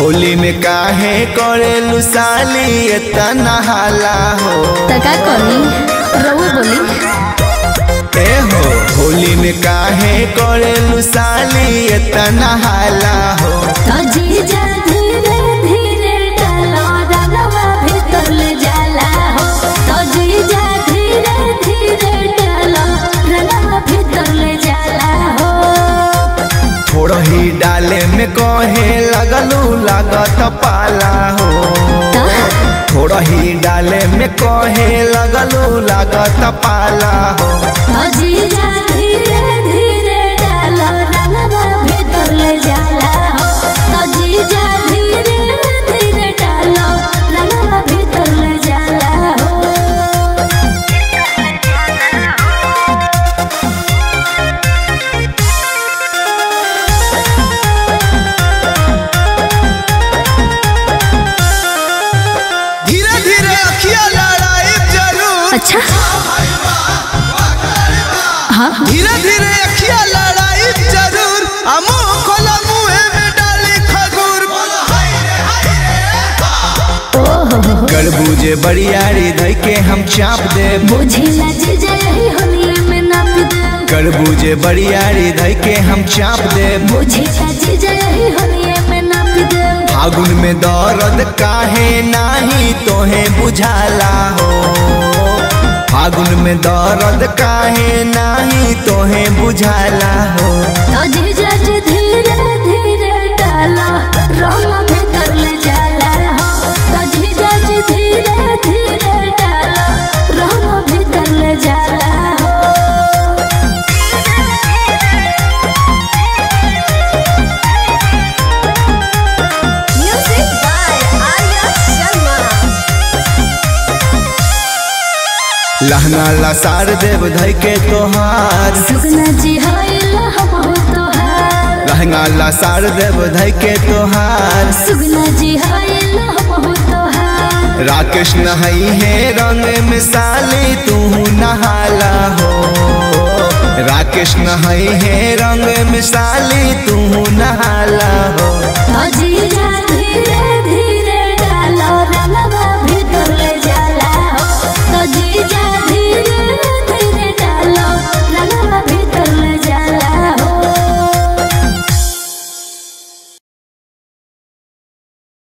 होली में काहे करेलू साली इतना हाला हो। तका करी रउआ बोली ए हो होली में काहे करेलू साली इतना हाला हो। जीजा धीरे धीरे डालो रंगवा भीतर ले जाला हो। तो जीजा धीरे धीरे डालो रंगवा भीतर ले जाला हो। थोड़ा ही डाले में कहे लगलू लागत पाला हो। थोड़ा ही डाले में कहे लगलू लागत पाला हो। तो जीजा धीरे धीरे डालो रंगवा भीतर ले जाला हो। तो जीजा धीरे धीरे डालो रंगवा भीतर ले जाला हो। धीरे धीरे अखिया लड़ाई जरूर। अच्छा हाँ धीरे धीरे अखिया लड़ाई जरूर। मुँह खोला मुँह में डाली खजूर। गड़बूजे बड़ियारी धई के हम चाप दे। बुझिला जीजा यही होलिया में नाप दे। गड़बूजे बड़ियारी धई के हम चाप दे। बुझिला जीजा यही होलिया में नाप दे। फागुन में दर्द काहे नाही तोहे बुझाला हो। फागुन में दर्द काहे नाही तोहे बुझाला हो। तो जीजा जी धीरे धीरे डाला रंग भीतर ले जाला हो। तो जीजा जी धीरे धीरे डाला रंग भीतर ले जाला हो। Music by Arya Sharma. लहंगा लसार देव धई के तोहार। सुगना जी होइला हम हो तोहार। लहंगा लसार देव धई के तोहार। सुगना जी होइला हम हो तोहार। राकेश नहाई है रंग में साली तू नहाला हो। राकेश नहाई है रंग में साली तू नहाला हो। तो जी